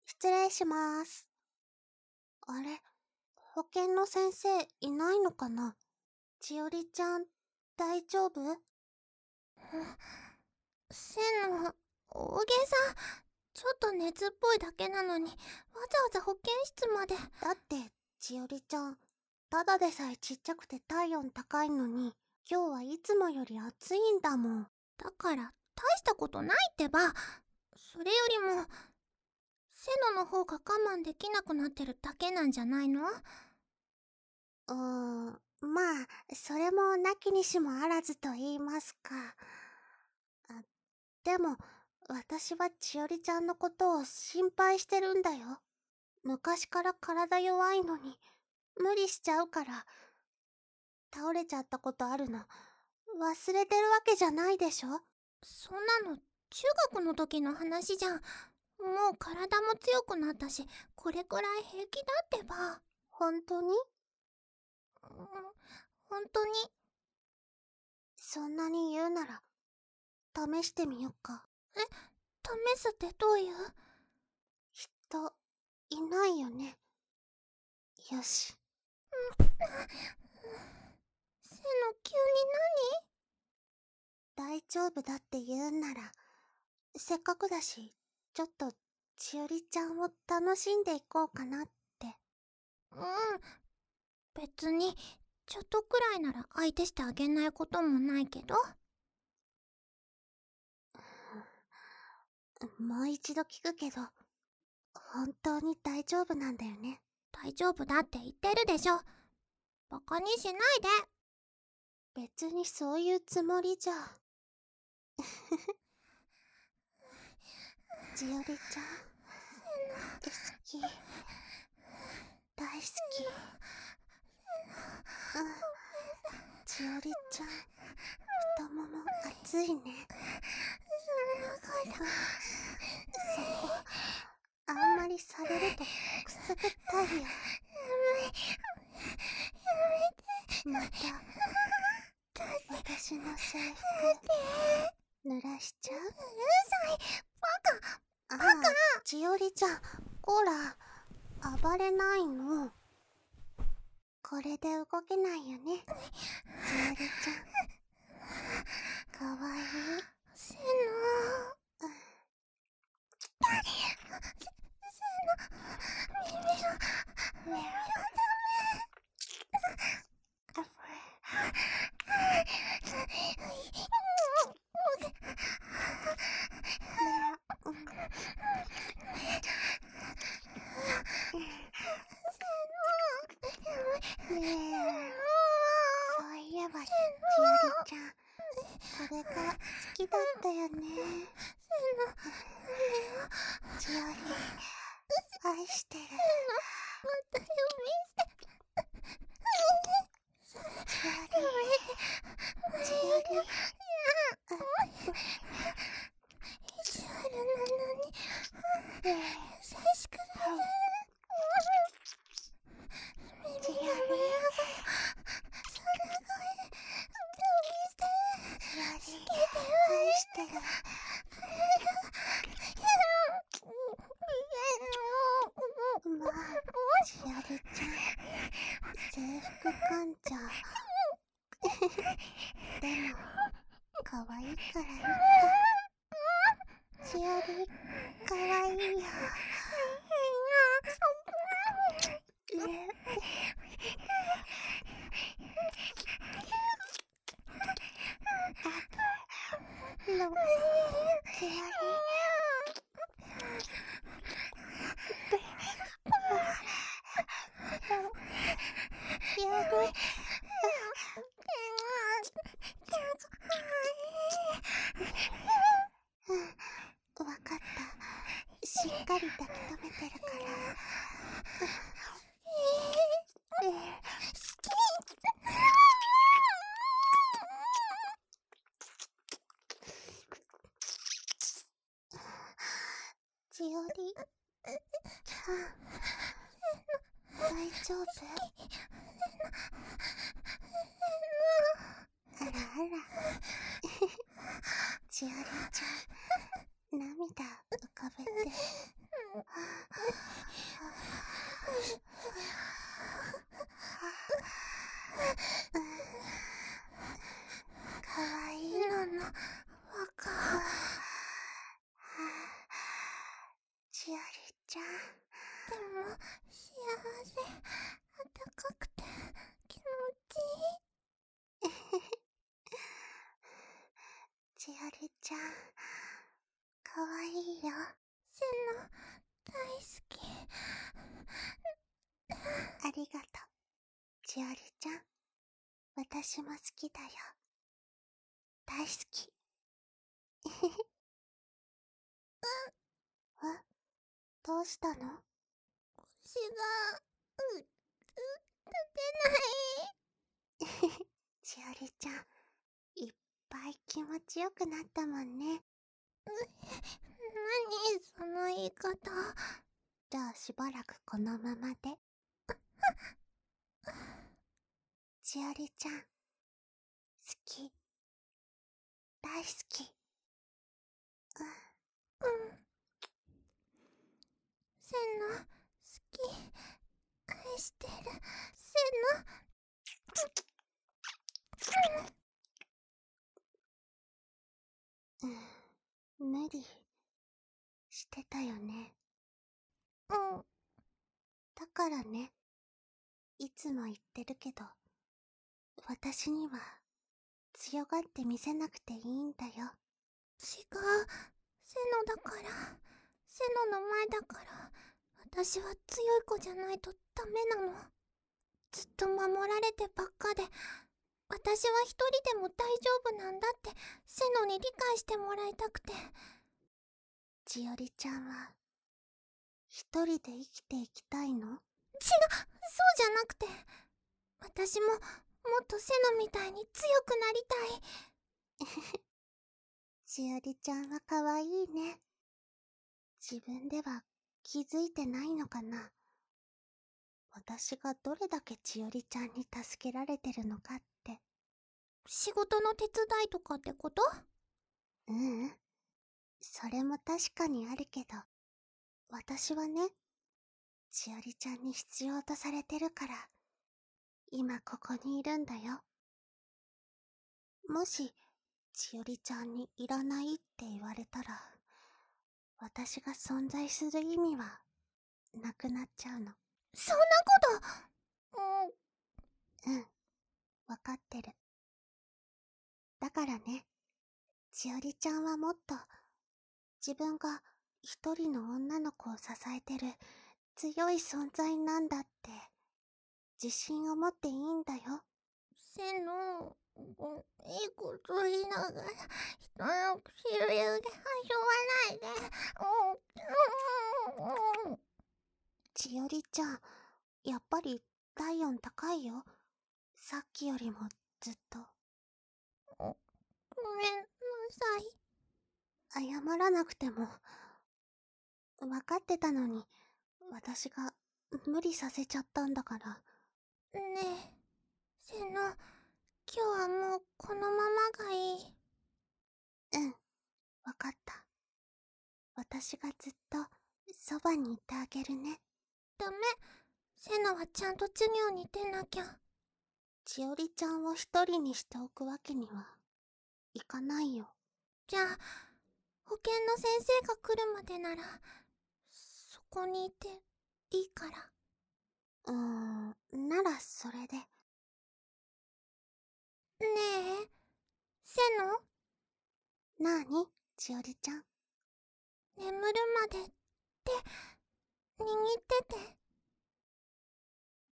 失礼します。あれ、保健の先生いないのかな？千織ちゃん、大丈夫？ せの、大げさ。ちょっと熱っぽいだけなのに、わざわざ保健室まで。 だって、千織ちゃん、ただでさえちっちゃくて体温高いのに、今日はいつもより暑いんだもん。 だから、大したことないってば。それよりも、セノの方が我慢できなくなってるだけなんじゃないの？ まあ、それもなきにしもあらずと言いますか。でも、私は千織ちゃんのことを心配してるんだよ。昔から体弱いのに、無理しちゃうから。倒れちゃったことあるの、忘れてるわけじゃないでしょ？ そんなの、中学の時の話じゃん。もう体も強くなったし、これくらい平気だってば。 本当に？ 本当に。 そんなに言うなら、試してみよっか。 試すってどういう？ きっと、いないよね。よし。 セノ、急に大丈夫だって言うんなら、せっかくだし、ちょっと、千織ちゃんを楽しんでいこうかなって。 何？別に、ちょっとくらいなら相手してあげないこともないけど。 もう一度聞くけど、本当に大丈夫なんだよね？ 大丈夫だって言ってるでしょ。バカにしないで。 別にそういうつもりじゃ。千織ちゃん、好き。大好き。千織ちゃん、太もも熱いね。そこ、あんまりされるとくすぐったいよ。また、私の制服、濡らしちゃう？バカ！千織ちゃん、こら、暴れないの。これで動けないよね、千織ちゃん。かわいい。 せの。耳がねえ、そういえば千織ちゃん、これが好きだったよね。千織、愛してる。 また呼千織、千織、 意地悪なのに優しくだね。 千織、 それがいい。 千織、愛してる。まあ、千織ちゃん、制服館長。でも、可愛いからいいか。千織、可愛いよ。千織、わかった。しっかり抱き留めてるから。千織ちゃん、大丈夫？あらあら。千織ちゃん、涙浮かべて。 ちありちゃん。 でも幸せ、あったかくて気持ちいい。 ちありちゃん、かわいいよ。 セノ大好き。 ありがとう、ちありちゃん。私も好きだよ。大好き。あ、どうしたの？ 腰が立てない。 ちありちゃん、いっぱい気持ちよくなったもんね。 何その言い方。 じゃあしばらくこのままで。ちありちゃん、好き。大好き。 セノ好き、愛してる。セ無理してたよね。 ノ。 だからね、いつも言ってるけど、私には強がって見せなくていいんだよ。 違う。セノだから。セノの前だから。私は強い子じゃないとダメなの。ずっと守られてばっかで、私は一人でも大丈夫なんだってセノに理解してもらいたくて。 ちおりちゃんは一人で生きていきたいの？ そうじゃなくて、私ももっとセノみたいに強くなりたい。 ちおりちゃんはかわいいね。自分では気づいてないのかな。私がどれだけちおりちゃんに助けられてるのかって。 仕事の手伝いとかってこと？ ううん。それも確かにあるけど、私はね、ちおりちゃんに必要とされてるから、今ここにいるんだよ。もし、ちおりちゃんにいらないって言われたら、私が存在する意味は、なくなっちゃうの。 そんなこと。 うん、わかってる。だからね、ちおりちゃんはもっと、自分が一人の女の子を支えてる強い存在なんだって、自信を持っていいんだよ。 セノ、いいこと言いながら、人の唇で遊ばないで。 ちおりちゃん、やっぱり体温高いよ。さっきよりもずっと。 ごめんなさい。 謝らなくても、わかってたのに、私が無理させちゃったんだから。 ねえ、セノ、今日はもうこのままがいい。 うん、わかった。私がずっとそばにいてあげるね。 ダメ。セノはちゃんと授業に出なきゃ。 ちおりちゃんを一人にしておくわけにはいかないよ。 じゃあ、保健の先生が来るまでなら、そこにいていいから。 ならそれで。 ねえ、セノ？ なーに、ちおりちゃん。 眠るまで手握ってて。